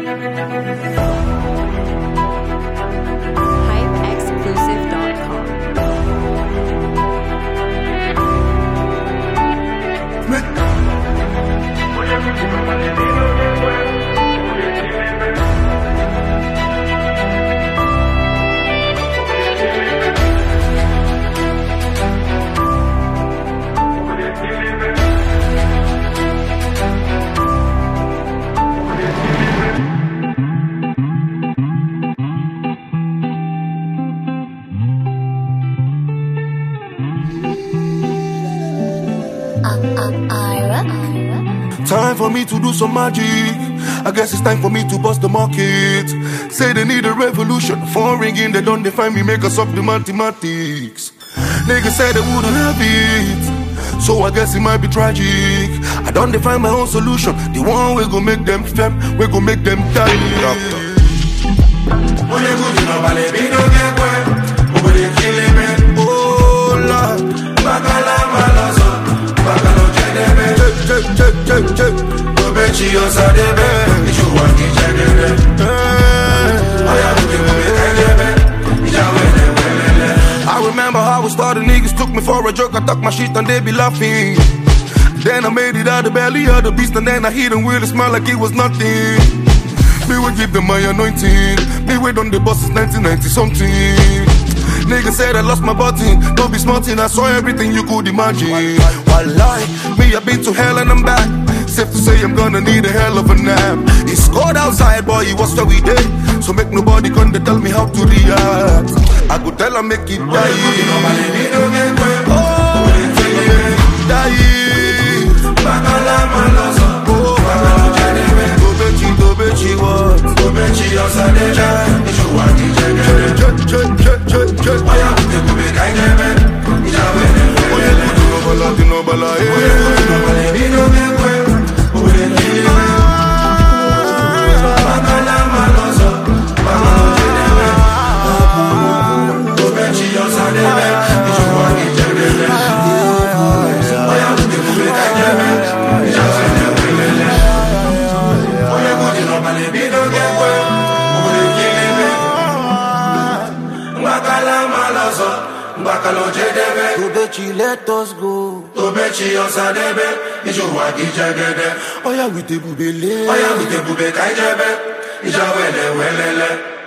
Time for me to do some magic. I guess it's time for me to bust the market. Say they need a revolution. Phone ringing, they don't define me, make us up the mathematics. Niggas said they wouldn't have it, so I guess it might be tragic. I don't define my own solution. The one we gon' make them fem, we gon' make them die. Oh Lord, I remember how we started, niggas took me for a joke. I talk my shit and they be laughing. Then I made it out the belly of the beast, and then I hit them with a smile like it was nothing. Me would give them my anointing. Me wait on the bus since 1990 something. Niggas said I lost my button. Don't be smarting, I saw everything you could imagine. Wallahi, me I've been to hell and I'm back. Safe to say I'm gonna need a hell of a nap. It's cold outside, boy, it was we day. So make nobody come to tell me how to react. I could tell I make it die. Oh, die. Dobechi what? Dobechi Tobechi, let us go. Tobechi, osadebe. Ijuwa kijegede. Oya with the bubele. Oya with the bube kaijebe. Ija wele welele.